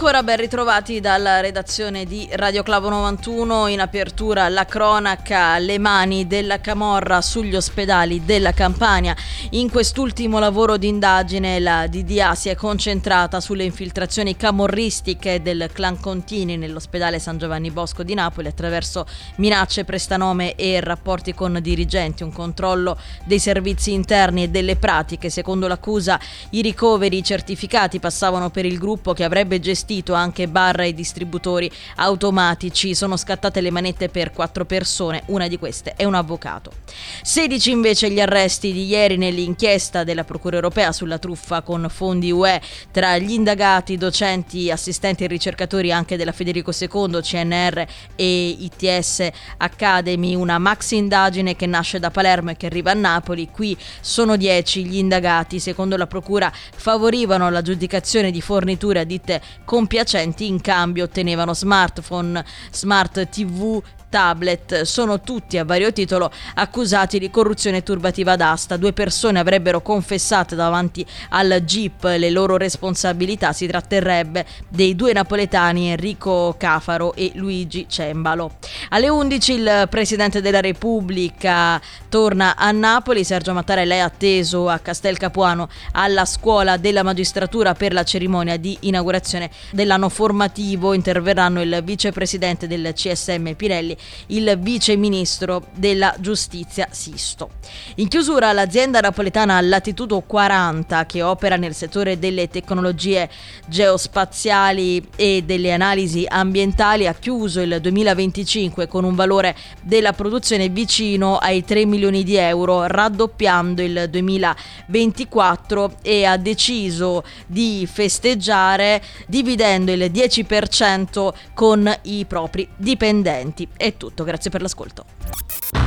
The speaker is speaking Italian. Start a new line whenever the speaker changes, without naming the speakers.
ancora ben ritrovati dalla redazione di Radio Clavo 91. In apertura la cronaca, le mani della camorra sugli ospedali della Campania. In quest'ultimo lavoro di indagine la DDA si è concentrata sulle infiltrazioni camorristiche del clan Contini nell'ospedale San Giovanni Bosco di Napoli attraverso minacce, prestanome e rapporti con dirigenti, un controllo dei servizi interni e delle pratiche. Secondo l'accusa i ricoveri certificati passavano per il gruppo che avrebbe gestito anche bar e distributori automatici. Sono scattate le manette per 4 persone, una di queste è un avvocato. 16 invece gli arresti di ieri nell'inchiesta della Procura Europea sulla truffa con fondi UE. Tra gli indagati docenti, assistenti e ricercatori anche della Federico II, CNR e ITS Academy, una maxi indagine che nasce da Palermo e che arriva a Napoli. Qui sono 10 gli indagati. Secondo la Procura favorivano l'aggiudicazione di forniture a ditte compiacenti, in cambio ottenevano smartphone, smart TV, tablet. Sono tutti a vario titolo accusati di corruzione turbativa d'asta. 2 persone avrebbero confessato davanti al GIP le loro responsabilità. Si tratterebbe dei 2 napoletani Enrico Cafaro e Luigi Cembalo. Alle 11 il Presidente della Repubblica torna a Napoli. Sergio Mattarella è atteso a Castel Capuano alla Scuola della Magistratura per la cerimonia di inaugurazione dell'anno formativo. Interverranno il vicepresidente del CSM Pirelli, il vice ministro della giustizia Sisto. In chiusura l'azienda napoletana Latitudo 40, che opera nel settore delle tecnologie geospaziali e delle analisi ambientali, ha chiuso il 2025 con un valore della produzione vicino ai 3 milioni di euro, raddoppiando il 2024, e ha deciso di festeggiare dividendo il 10% con i propri dipendenti. È tutto, grazie per l'ascolto.